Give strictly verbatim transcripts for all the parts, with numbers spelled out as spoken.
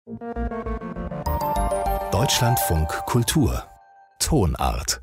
Deutschlandfunk Kultur Tonart.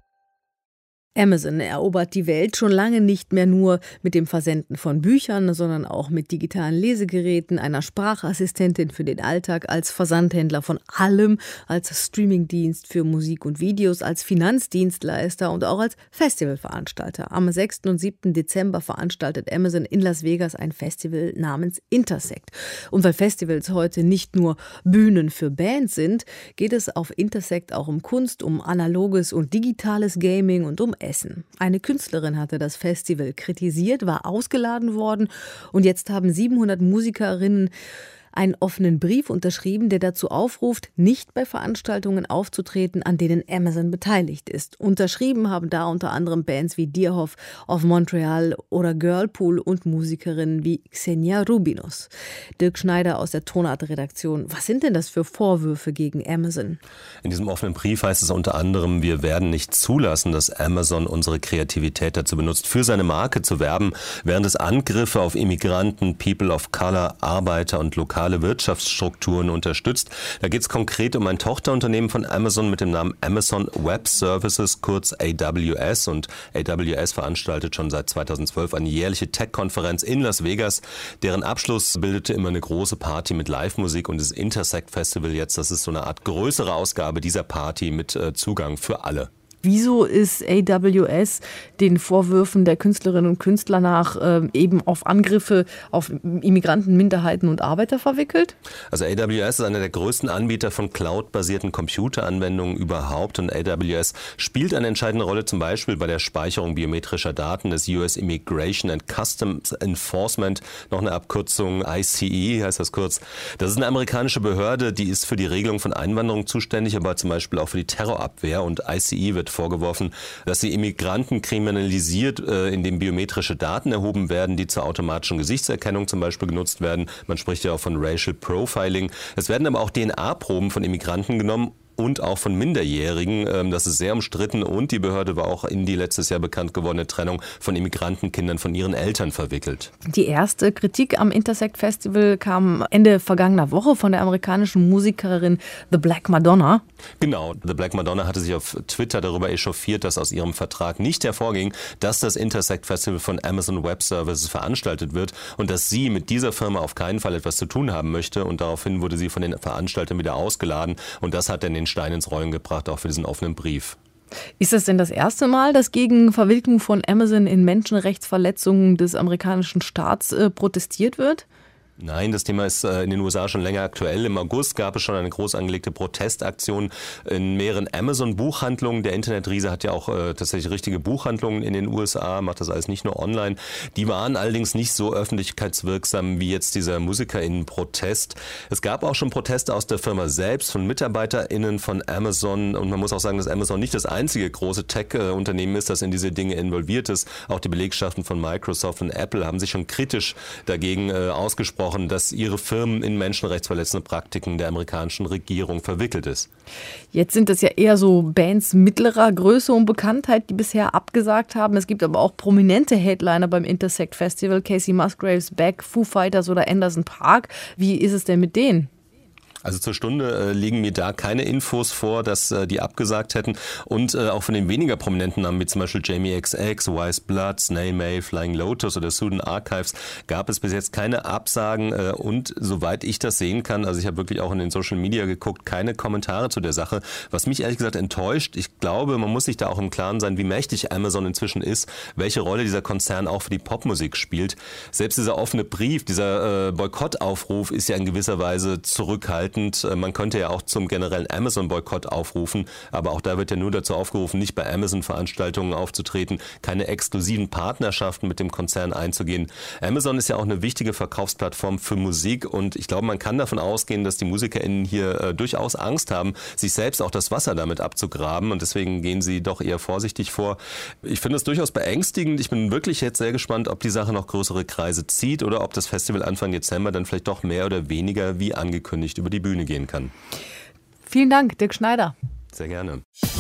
Amazon erobert die Welt schon lange nicht mehr nur mit dem Versenden von Büchern, sondern auch mit digitalen Lesegeräten, einer Sprachassistentin für den Alltag, als Versandhändler von allem, als Streamingdienst für Musik und Videos, als Finanzdienstleister und auch als Festivalveranstalter. Am sechsten und siebten Dezember veranstaltet Amazon in Las Vegas ein Festival namens Intersect. Und weil Festivals heute nicht nur Bühnen für Bands sind, geht es auf Intersect auch um Kunst, um analoges und digitales Gaming und um Essen. Eine Künstlerin hatte das Festival kritisiert, war ausgeladen worden und jetzt haben siebenhundert Musikerinnen einen offenen Brief unterschrieben, der dazu aufruft, nicht bei Veranstaltungen aufzutreten, an denen Amazon beteiligt ist. Unterschrieben haben da unter anderem Bands wie Deerhoff of Montreal oder Girlpool und Musikerinnen wie Xenia Rubinos. Dirk Schneider aus der Tonart-Redaktion. Was sind denn das für Vorwürfe gegen Amazon? In diesem offenen Brief heißt es unter anderem, wir werden nicht zulassen, dass Amazon unsere Kreativität dazu benutzt, für seine Marke zu werben, während es Angriffe auf Immigranten, People of Color, Arbeiter und lokale Wirtschaftsstrukturen unterstützt. Da geht es konkret um ein Tochterunternehmen von Amazon mit dem Namen Amazon Web Services, kurz A W S. Und A W S veranstaltet schon seit zweitausendzwölf eine jährliche Tech-Konferenz in Las Vegas. Deren Abschluss bildete immer eine große Party mit Live-Musik, und das Intersect Festival jetzt, das ist so eine Art größere Ausgabe dieser Party mit äh, Zugang für alle. Wieso ist A W S den Vorwürfen der Künstlerinnen und Künstler nach äh, eben auf Angriffe auf Immigranten, Minderheiten und Arbeiter verwickelt? Also A W S ist einer der größten Anbieter von cloud-basierten Computeranwendungen überhaupt, und A W S spielt eine entscheidende Rolle zum Beispiel bei der Speicherung biometrischer Daten des U S Immigration and Customs Enforcement, noch eine Abkürzung I C E heißt das kurz. Das ist eine amerikanische Behörde, die ist für die Regelung von Einwanderung zuständig, aber zum Beispiel auch für die Terrorabwehr, und I C E wird vorgeworfen, dass sie Immigranten kriminalisiert, indem biometrische Daten erhoben werden, die zur automatischen Gesichtserkennung zum Beispiel genutzt werden. Man spricht ja auch von Racial Profiling. Es werden aber auch D N A-Proben von Immigranten genommen und auch von Minderjährigen. Das ist sehr umstritten, und die Behörde war auch in die letztes Jahr bekannt gewordene Trennung von Immigrantenkindern von ihren Eltern verwickelt. Die erste Kritik am Intersect Festival kam Ende vergangener Woche von der amerikanischen Musikerin The Black Madonna. Genau, The Black Madonna hatte sich auf Twitter darüber echauffiert, dass aus ihrem Vertrag nicht hervorging, dass das Intersect Festival von Amazon Web Services veranstaltet wird und dass sie mit dieser Firma auf keinen Fall etwas zu tun haben möchte, und daraufhin wurde sie von den Veranstaltern wieder ausgeladen, und das hat dann den Stein ins Rollen gebracht, auch für diesen offenen Brief. Ist das denn das erste Mal, dass gegen Verwicklung von Amazon in Menschenrechtsverletzungen des amerikanischen Staats äh, protestiert wird? Nein, das Thema ist in den U S A schon länger aktuell. Im August gab es schon eine groß angelegte Protestaktion in mehreren Amazon-Buchhandlungen. Der Internetriese hat ja auch äh, tatsächlich richtige Buchhandlungen in den U S A, macht das alles nicht nur online. Die waren allerdings nicht so öffentlichkeitswirksam wie jetzt dieser MusikerInnen-Protest. Es gab auch schon Proteste aus der Firma selbst, von MitarbeiterInnen von Amazon. Und man muss auch sagen, dass Amazon nicht das einzige große Tech-Unternehmen ist, das in diese Dinge involviert ist. Auch die Belegschaften von Microsoft und Apple haben sich schon kritisch dagegen äh, ausgesprochen, dass ihre Firmen in menschenrechtsverletzende Praktiken der amerikanischen Regierung verwickelt ist. Jetzt sind es ja eher so Bands mittlerer Größe und Bekanntheit, die bisher abgesagt haben. Es gibt aber auch prominente Headliner beim Intersect Festival, Casey Musgraves, Beck, Foo Fighters oder Anderson .Paak. Wie ist es denn mit denen? Also zur Stunde äh, liegen mir da keine Infos vor, dass äh, die abgesagt hätten. Und äh, auch von den weniger prominenten Namen, wie zum Beispiel Jamie X X, Wise Blood, Snail Mail, Flying Lotus oder Sudan Archives, gab es bis jetzt keine Absagen. Äh, und soweit ich das sehen kann, also ich habe wirklich auch in den Social Media geguckt, keine Kommentare zu der Sache. Was mich ehrlich gesagt enttäuscht, ich glaube, man muss sich da auch im Klaren sein, wie mächtig Amazon inzwischen ist, welche Rolle dieser Konzern auch für die Popmusik spielt. Selbst dieser offene Brief, dieser äh, Boykottaufruf ist ja in gewisser Weise zurückhaltend. Man könnte ja auch zum generellen Amazon-Boykott aufrufen, aber auch da wird ja nur dazu aufgerufen, nicht bei Amazon-Veranstaltungen aufzutreten, keine exklusiven Partnerschaften mit dem Konzern einzugehen. Amazon ist ja auch eine wichtige Verkaufsplattform für Musik, und ich glaube, man kann davon ausgehen, dass die MusikerInnen hier äh, durchaus Angst haben, sich selbst auch das Wasser damit abzugraben, und deswegen gehen sie doch eher vorsichtig vor. Ich finde es durchaus beängstigend. Ich bin wirklich jetzt sehr gespannt, ob die Sache noch größere Kreise zieht oder ob das Festival Anfang Dezember dann vielleicht doch mehr oder weniger wie angekündigt über die Bühne gehen kann. Vielen Dank, Dirk Schneider. Sehr gerne.